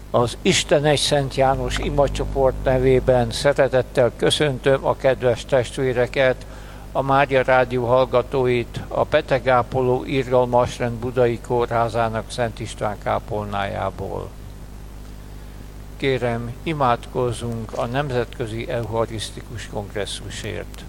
Az Isten egy Szent János imacsoport nevében szeretettel köszöntöm a kedves testvéreket, a Mária Rádió hallgatóit a Betegápoló Irgalmasrend Budai Kórházának Szent István kápolnájából. Kérem, imádkozzunk a Nemzetközi Eucharisztikus Kongresszusért.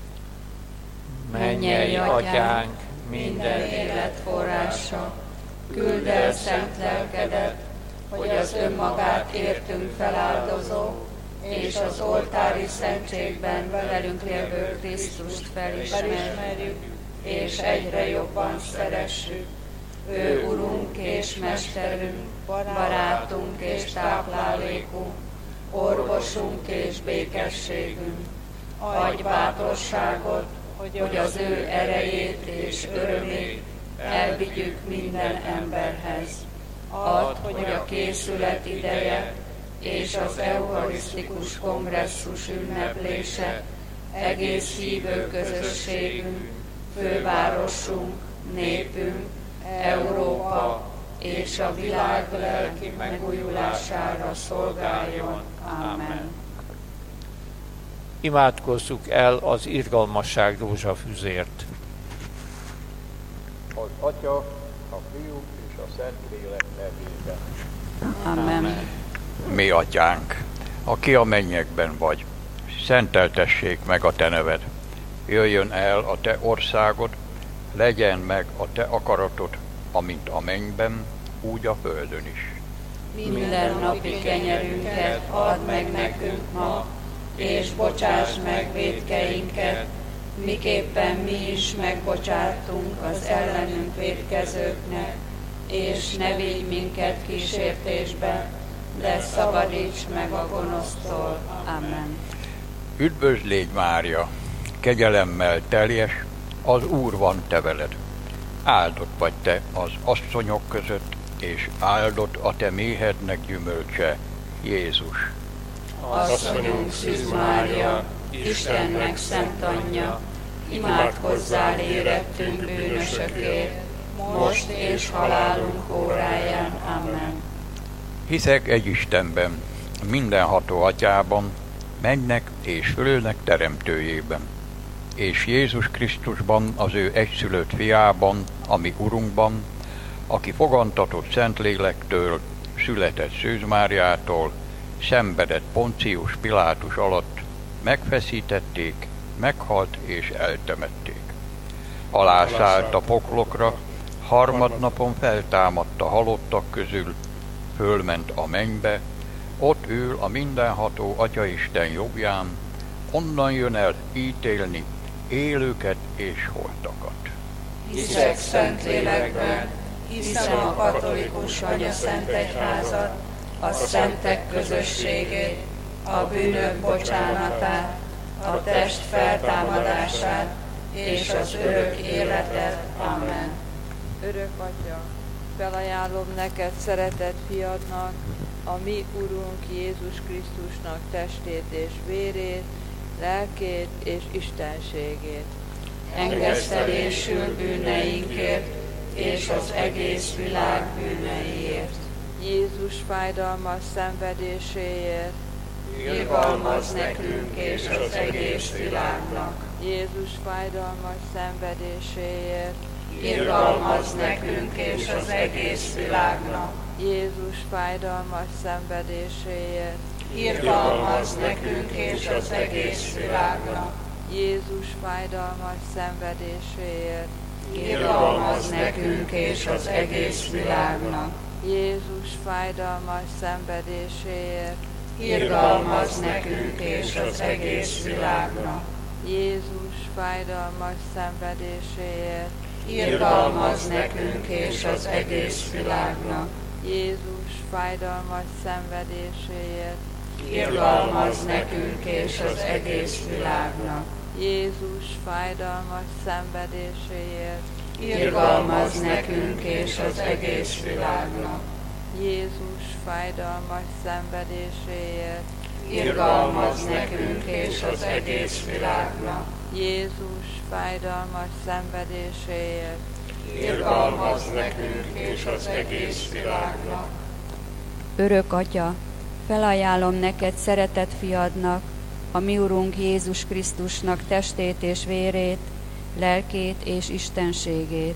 Mennyei Atyánk, minden élet forrása, küldd el szent lelkedet, hogy az önmagát értünk feláldozó, és az oltári szentségben velünk lévő Krisztust felismerjük, és egyre jobban szeressük. Ő Urunk és Mesterünk, barátunk és táplálékunk, orvosunk és békességünk. Adj bátorságot, hogy az ő erejét és örömét elvigyük minden emberhez. Add, hogy a készület ideje és az eucharisztikus kongresszus ünneplése egész hívő közösségünk, fővárosunk, népünk, Európa és a világ lelki megújulására szolgáljon. Amen. Imádkozzuk el az irgalmasság rózsafüzért. Az Atya, a Fiú és a Szentlélek nevében. Amen. Mi Atyánk, aki a mennyekben vagy, szenteltessék meg a Te neved. Jöjjön el a Te országod, legyen meg a Te akaratod, amint a mennyben, úgy a földön is. Minden napi kenyerünket add meg nekünk ma, és bocsáss meg vétkeinket, miképpen mi is megbocsátunk az ellenünk vétkezőknek, és ne vigy minket kísértésbe, de szabadíts meg a gonosztól. Amen. Üdvözl légy Mária, kegyelemmel teljes, az Úr van te veled. Áldott vagy te az asszonyok között, és áldott a te méhednek gyümölcse, Jézus. Asszonyunk Szűz Mária, Istennek szent anyja, imádkozzál érettünk bűnösökért, most és halálunk óráján. Amen. Hiszek egy Istenben, mindenható Atyában, mennek és fölnek teremtőjében, és Jézus Krisztusban, az ő egyszülött fiában, ami Urunkban, aki fogantatott Szentlélektől, született Szűz Máriától, szenvedett Poncius Pilátus alatt, megfeszítették, meghalt és eltemették. Alászállt a poklokra, harmadnapon feltámadt a halottak közül, fölment a mennybe, ott ül a mindenható Atyaisten jobbján, onnan jön el ítélni élőket és holtakat. Hiszek Szentlélekben, hiszem a katolikus Anyaszent Egyházat, a szentek közösségét, a bűnök bocsánatát, a test feltámadását és az örök életet. Amen. Örök Atya, felajánlom neked szeretett fiadnak, a mi Urunk Jézus Krisztusnak testét és vérét, lelkét és istenségét. Engesztelésül bűneinkért és az egész világ bűneiért. Jézus fájdalmas szenvedéséért. Irgalmazz nekünk és az egész világnak. Jézus fájdalmas szenvedéséért. Irgalmazz nekünk és az egész világnak. Jézus fájdalmas szenvedéséért. Irgalmazz nekünk és az egész világnak. Jézus fájdalmas szenvedéséért. Irgalmazz nekünk és az egész világnak. Jézus fájdalmas szenvedéséért. Irgalmazz nekünk és az egész világnak. Jézus fájdalmas szenvedéséért. Irgalmazz nekünk és az egész világnak. Jézus fájdalmas szenvedéséért. Irgalmazz nekünk és az egész világnak. Jézus fájdalmas szenvedéséért. Irgalmazz nekünk és az egész világnak. Jézus fájdalmas szenvedéséért. Irgalmazz nekünk és az egész világnak. Jézus fájdalmas szenvedéséért. Irgalmazz nekünk és az egész világnak. Örök Atya, felajánlom neked szeretett fiadnak, a mi Urunk Jézus Krisztusnak testét és vérét, lelkét és istenségét.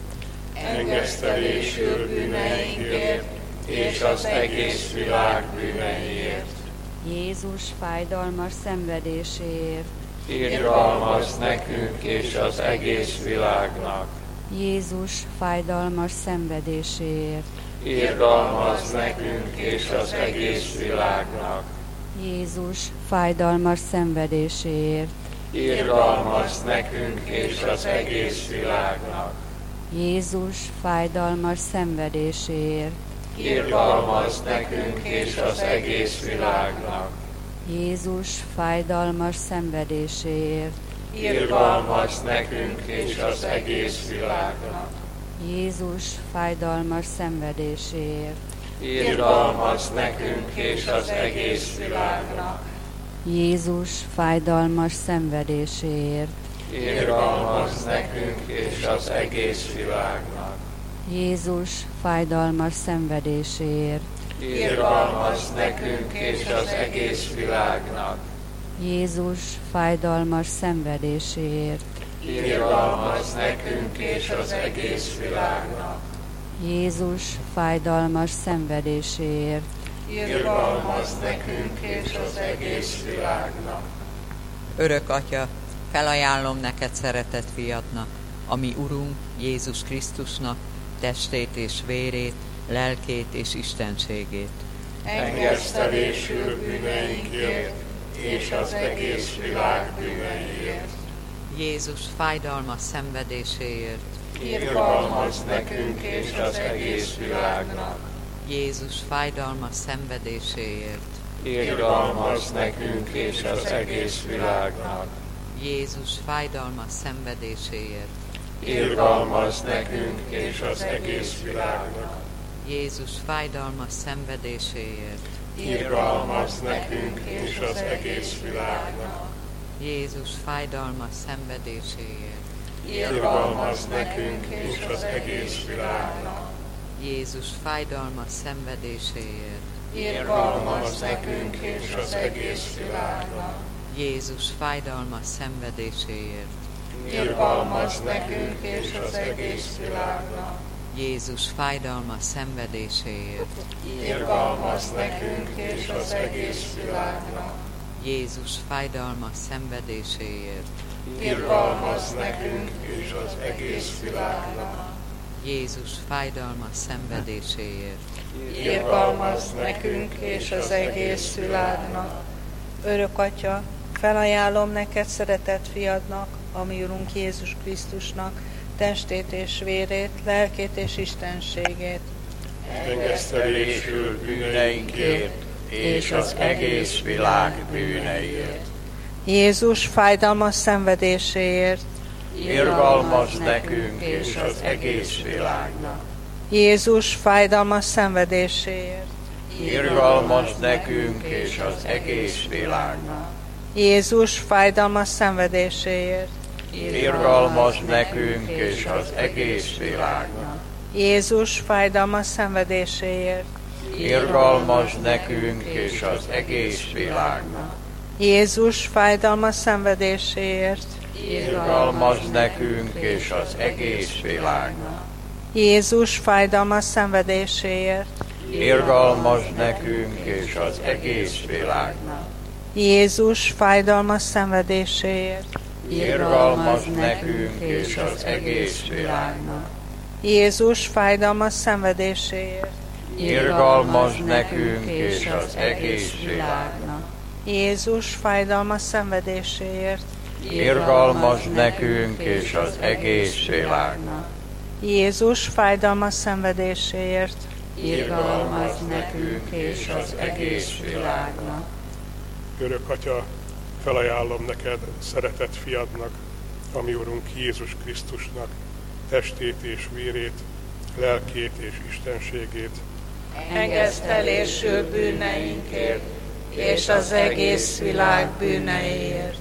Engesztelésül bűneinkért, és az egész világ bűneiért. Jézus fájdalmas szenvedéséért. Irgalmazz nekünk és az egész világnak. Jézus fájdalmas szenvedéséért. Irgalmazz nekünk és az egész világnak. Jézus fájdalmas szenvedéséért. Irgalmazz nekünk és az egész világnak. Jézus fájdalmas szenvedéséért. Irgalmazz nekünk és az egész világnak. Jézus fájdalmas szenvedéséért. Irgalmazz nekünk és az egész világnak. Jézus fájdalmas szenvedéséért. Irgalmazz nekünk és az egész világnak. Jézus fájdalmas szenvedéséért. Irgalmazz nekünk és az egész világnak. Jézus fájdalmas szenvedéséért. Irgalmazz nekünk és az egész világnak. Jézus fájdalmas szenvedéséért. Irgalmazz nekünk és az egész világnak. Jézus fájdalmas szenvedéséért. Irgalmazz nekünk és az egész világnak. Örök Atya, felajánlom neked szeretett fiadnak, a mi Urunk Jézus Krisztusnak testét és vérét, lelkét és istenségét. Engesztelésül bűneinkért, és az egész világ bűneiért. Jézus fájdalmas szenvedéséért. Irgalmazz nekünk és az egész világnak. Jézus fájdalmas szenvedéséért. Irgalmazz nekünk és az egész világnak. Jézus fájdalmas szenvedéséért. Irgalmazz nekünk és az egész világnak. Jézus fájdalmas szenvedéséért. Irgalmazz nekünk és az egész világnak. Jézus fájdalmas szenvedéséért. Irgalmazz nekünk és az egész világnak. Jézus fájdalmas szenvedéséért. Irgalmazz nekünk és az egész világnak. Jézus fájdalmas szenvedéséért. Irgalmazz nekünk és az egész világnak. Jézus fájdalmas szenvedéséért. Irgalmazz nekünk és az egész világnak. Jézus fájdalmas szenvedéséért. Irgalmazz nekünk és az egész világnak. Jézus fájdalmas szenvedéséért. Irgalmazz nekünk és az egész világnak. Örök Atya, felajánlom neked szeretett fiadnak, a mi Urunk Jézus Krisztusnak, testét és vérét, lelkét és istenségét. Engesztelésül bűneinkért, és az egész világ bűneiért. Jézus fájdalmas szenvedéséért. Irgalmazz nekünk és az egész világnak. Jézus fájdalmas szenvedéséért. Irgalmazz nekünk és az egész világnak. Jézus fájdalmas szenvedéséért. Irgalmazz nekünk és az egész világnak. Jézus fájdalmas szenvedéséért. Irgalmazz nekünk és az egész világnak. Jézus fájdalmas szenvedéséért. Irgalmazz nekünk és az egész világnak. Jézus fájdalmas szenvedéséért. Irgalmazz nekünk és az egész világnak. Jézus fájdalmas szenvedéséért. Irgalmazz nekünk és az egész világnak. Jézus fájdalmas szenvedéséért. Irgalmazz nekünk és az egész világnak. Jézus fájdalmas szenvedéséért. Irgalmazz nekünk és az egész világnak. Jézus fájdalmas szenvedéséért. Irgalmazz nekünk és az egész világnak. Örök Atya, felajánlom neked szeretett fiadnak, a mi Urunk Jézus Krisztusnak, testét és vérét, lelkét és istenségét. Engesztelésül bűneinkért, és az egész világ bűneiért.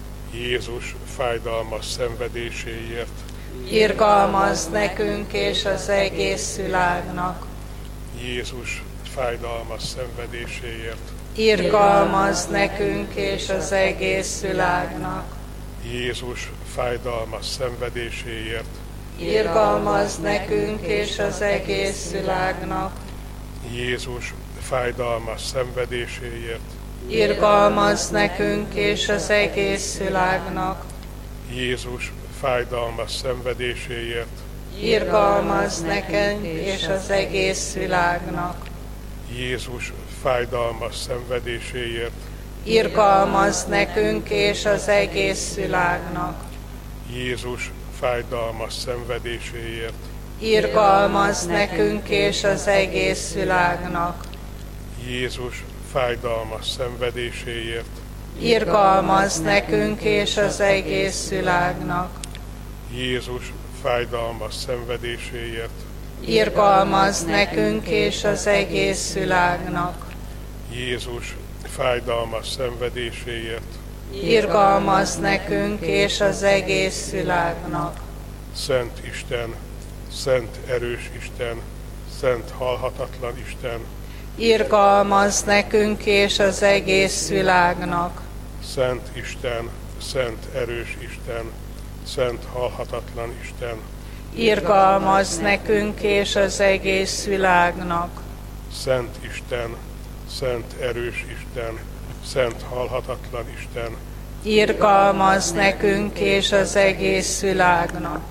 Jézus fájdalmas szenvedéséért. Irgalmazz nekünk és az egész világnak. Jézus fájdalmas szenvedéséért. Irgalmazz nekünk és az egész világnak. Jézus fájdalmas szenvedéséért. Irgalmazz nekünk és az egész világnak. Jézus fájdalmas szenvedéséért. Irgalmazz nekünk és az egész világnak. Jézus fájdalmas szenvedéséért. Irgalmazz nekünk és az egész világnak. Jézus fájdalmas szenvedéséért. Irgalmazz nekünk és az egész világnak. Jézus fájdalmas szenvedéséért. Irgalmazz nekünk és az egész világnak. Jézus fájdalmas szenvedéséért. Irgalmazz nekünk és az egész világnak. Jézus fájdalmas szenvedéséért. Irgalmazz nekünk és az egész világnak. Jézus fájdalmas szenvedéséért. Irgalmazz nekünk és az egész világnak. Szent Isten, szent erős Isten, szent halhatatlan Isten, Irgalmazz nekünk és az egész világnak. szent Isten, szent erős Isten, szent halhatatlan Isten, Irgalmazz nekünk és az egész világnak. szent Isten, szent erős Isten, szent halhatatlan Isten, Irgalmazz nekünk és az egész világnak.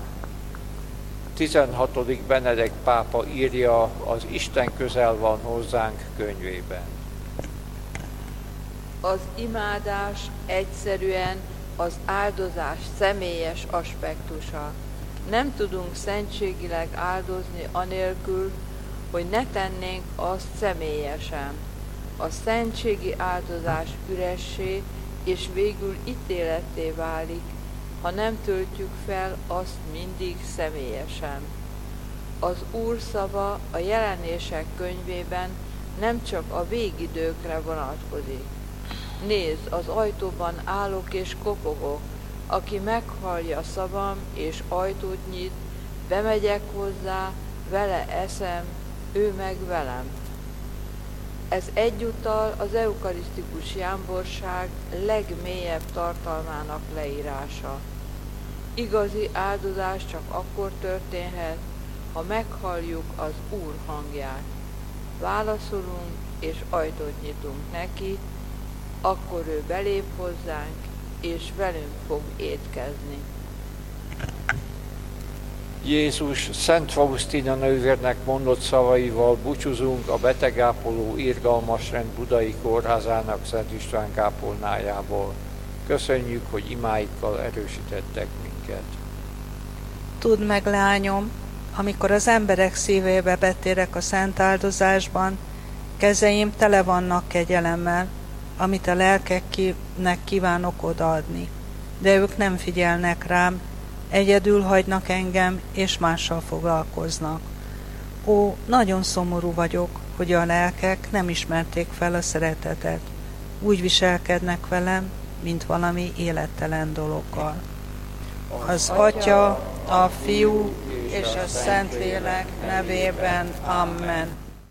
16. Benedek pápa írja az Isten közel van hozzánk könyvében. Az imádás egyszerűen az áldozás személyes aspektusa. Nem tudunk szentségileg áldozni anélkül, hogy ne tennénk azt személyesen. A szentségi áldozás üressé és végül ítéletté válik, ha nem töltjük fel azt mindig személyesen. Az Úr szava a Jelenések könyvében nem csak a végidőkre vonatkozik. Nézd, az ajtóban állok és kopogok, aki meghallja szavam és ajtót nyit, bemegyek hozzá, vele eszem, ő meg velem. Ez egyúttal az eukarisztikus jámborság legmélyebb tartalmának leírása. Igazi áldozás csak akkor történhet, ha meghalljuk az Úr hangját. Válaszolunk és ajtót nyitunk neki, akkor ő belép hozzánk, és velünk fog étkezni. Jézus Szent Faustina nővérnek mondott szavaival búcsúzunk a betegápoló irgalmasrend Budai Kórházának Szent István kápolnájából. Köszönjük, hogy imáikkal erősítettek minket. Tudd meg, lányom, amikor az emberek szívébe betérek a szent áldozásban, kezeim tele vannak kegyelemmel, amit a lelkeknek kívánok odaadni. De ők nem figyelnek rám, egyedül hagynak engem, és mással foglalkoznak. Ó, nagyon szomorú vagyok, hogy a lelkek nem ismerték fel a szeretetet. Úgy viselkednek velem, mint valami élettelen dologgal. Az Atya, a Fiú és a Szentlélek nevében. Amen.